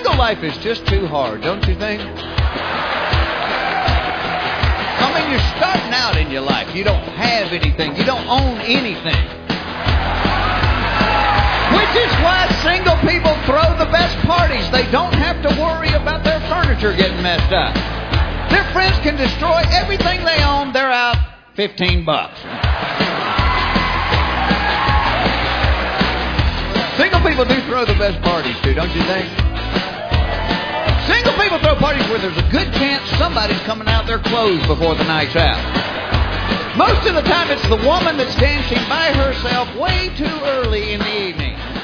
Single life is just too hard, don't you think? I mean, you're starting out in your life. You don't have anything. You don't own anything. Which is why single people throw the best parties. They don't have to worry about their furniture getting messed up. Their friends can destroy everything they own. They're out $15. Single people do throw the best parties too, don't you think? Single people throw parties where there's a good chance somebody's coming out their clothes before the night's out. Most of the time it's the woman that's dancing by herself way too early in the evening.